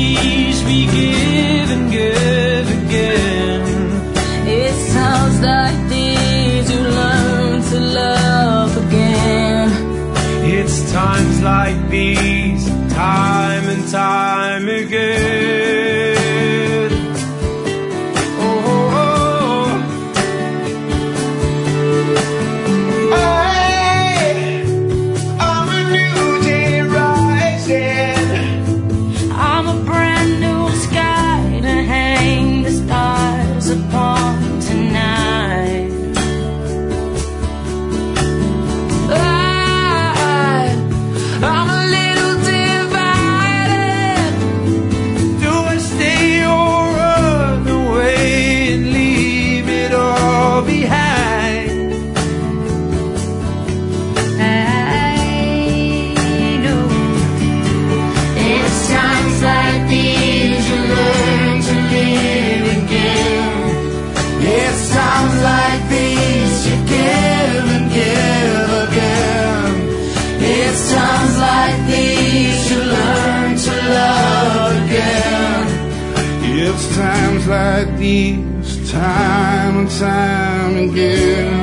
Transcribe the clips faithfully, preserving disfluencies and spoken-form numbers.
these we give and give again. It's times like these you learn to love again. It's times like these, time and time again. Oh, oh, oh. I, I'm a new day rising. I'm a brand new sky to hang the stars upon tonight. I, I'm a little divided. Do I stay or run away and leave it all behind? I know it's times like these you learn to live again. It's times like these you give and give again. It's times like these you learn to love again. It's times like these, time and time again.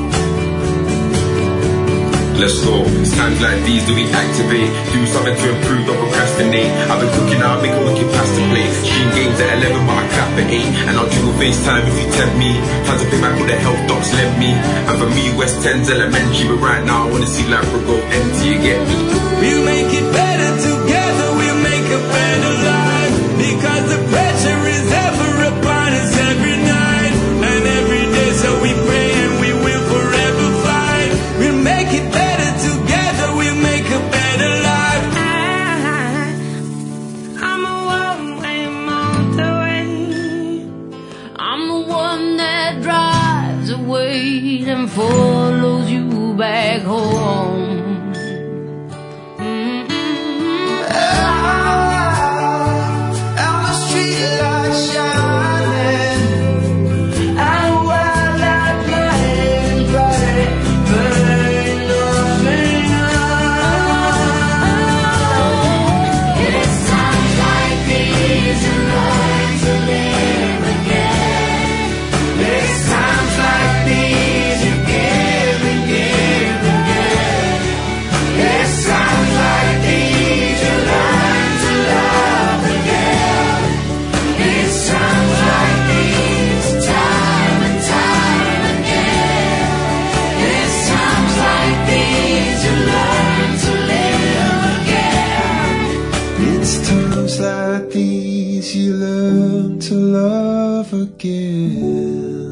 Let's go. It's times like these that we activate. Do something to improve, don't procrastinate. I've been cooking out, make a wicked pasta plate. Stream games at eleven, but I clap at eight. And I'll jiggle FaceTime if you tempt me. Time to pay back all the health docs lent me. And for me, West End's elementary. But right now, I wanna see life go empty, you get me? We'll make it better together, we'll make a better life. Because the pressure is ever upon us every night and every day. So we pray and we will forever fight. We'll make it better together, we'll make a better life. I, I'm a one-way motorway. I'm the one that drives away and follows you back home. On the street light shining, and a wild light burning bright, burning nothing out. It's times like these you learn to live again. It's times like these you give and give again. It's times like these you learn to love again. It's times like these, time and time again. It's times like these you learn to live again. It's times like these you learn to love again.